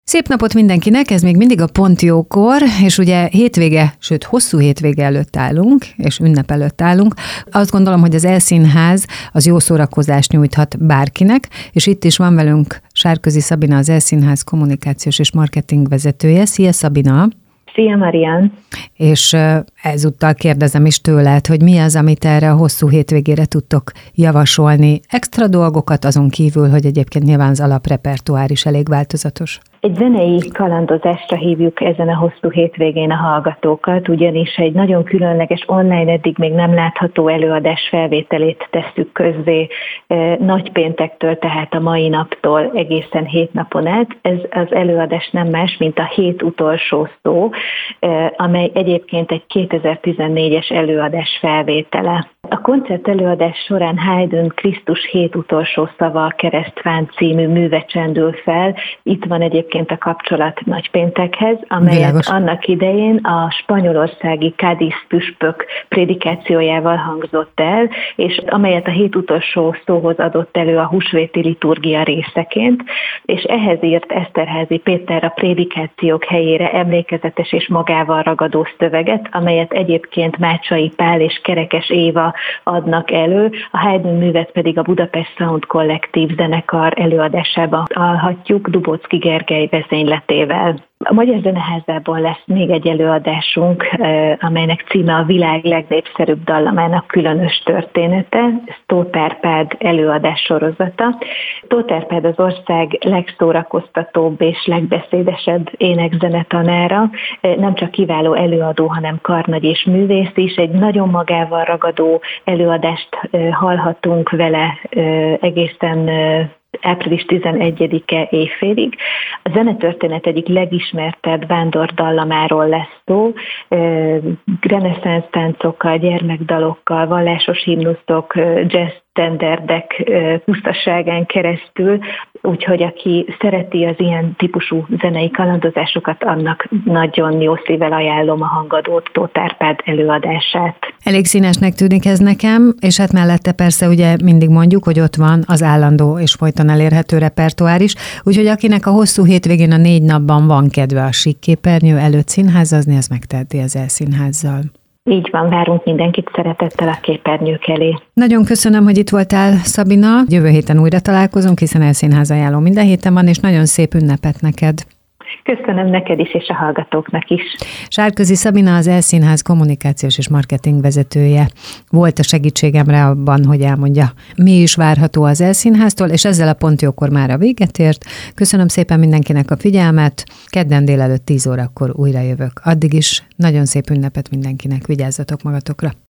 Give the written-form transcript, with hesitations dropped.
Szép napot mindenkinek, ez még mindig a Pont Jókor, és ugye hétvége, sőt hosszú hétvége előtt állunk, és ünnep előtt állunk. Azt gondolom, hogy az E-színház az jó szórakozást nyújthat bárkinek, és itt is van velünk Sárközi Szabina, az E-színház kommunikációs és marketing vezetője. Szia Szabina! Szia Marian! És ezúttal kérdezem is tőled, hogy mi az, amit erre a hosszú hétvégére tudtok javasolni. Extra dolgokat azon kívül, hogy egyébként nyilván az alaprepertoár is elég változatos. Egy zenei kalandozásra hívjuk ezen a hosszú hétvégén a hallgatókat, ugyanis egy nagyon különleges online, eddig még nem látható előadás felvételét tesszük közzé nagypéntektől, tehát a mai naptól egészen 7 napon át. Ez az előadás nem más, mint a 7 utolsó szó, amely egyébként egy 2014-es előadás felvétele. A koncert előadás során Haydn Krisztus 7 utolsó szava a Keresztfán című műve csendül fel. Itt van egyébként a kapcsolat nagypéntekhez, amelyet Világos. Annak idején a spanyolországi Cádiz püspök prédikációjával hangzott el, és amelyet a 7 utolsó szóhoz adott elő a húsvéti liturgia részeként, és ehhez írt Eszterházy Péter a prédikációk helyére emlékezetes és magával ragadó szöveget, amelyet egyébként Mácsai Pál és Kerekes Éva adnak elő, a Haydn művet pedig a Budapest Sound Kollektív zenekar előadásában hallhatjuk Dubóczky Gergely vezényletével. A Magyar Zeneházában lesz még egy előadásunk, amelynek címe a világ legnépszerűbb dallamának különös története, ez Tóth Árpád előadás sorozata. Tóth Árpád az ország legszórakoztatóbb és legbeszédesebb énekzenetanára, nem csak kiváló előadó, hanem karnagy és művész is. Egy nagyon magával ragadó előadást hallhatunk vele egészen április 11-e éjfélig. A zenetörténet egyik legismertebb vándordallamáról lesz szó, reneszánsz táncokkal, gyermekdalokkal, vallásos himnuszok, jazz standardek pusztaságán keresztül, úgyhogy aki szereti az ilyen típusú zenei kalandozásokat, annak nagyon jó szívvel ajánlom a Hangadót Tóth Árpád előadását. Elég színesnek tűnik ez nekem, és hát mellette persze ugye mindig mondjuk, hogy ott van az állandó és folyton elérhető repertoár is, úgyhogy akinek a hosszú hétvégén a 4 napban van kedve a sík képernyő előtt színházazni, az megteheti az E-színházzal. Így van, várunk mindenkit szeretettel a képernyők elé. Nagyon köszönöm, hogy itt voltál, Szabina. Jövő héten újra találkozunk, hiszen E-színház ajánló minden héten van, és nagyon szép ünnepet neked. Köszönöm neked is, és a hallgatóknak is. Sárközi Szabina, az E-színház kommunikációs és marketing vezetője volt a segítségemre abban, hogy elmondja, mi is várható az E-színháztól, és ezzel a Pont Jókor már a véget ért. Köszönöm szépen mindenkinek a figyelmet. Kedden délelőtt 10 órakor újra jövök. Addig is nagyon szép ünnepet mindenkinek, vigyázzatok magatokra.